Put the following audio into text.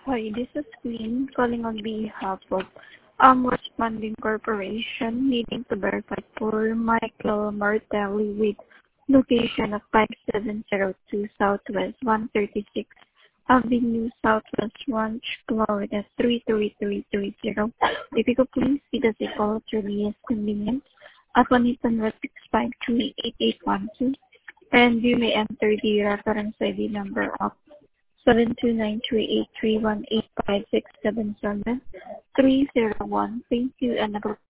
Hi, this is Queen calling on behalf of West Funding Corporation, needing to verify for Michael Martelli with location of 5702 Southwest 136 Avenue, Southwest Ranch, Florida 33330. If you could please see the call to the convenience at 1-800-653-8812, and you may enter the reference ID number of 729383185677301. Thank you, and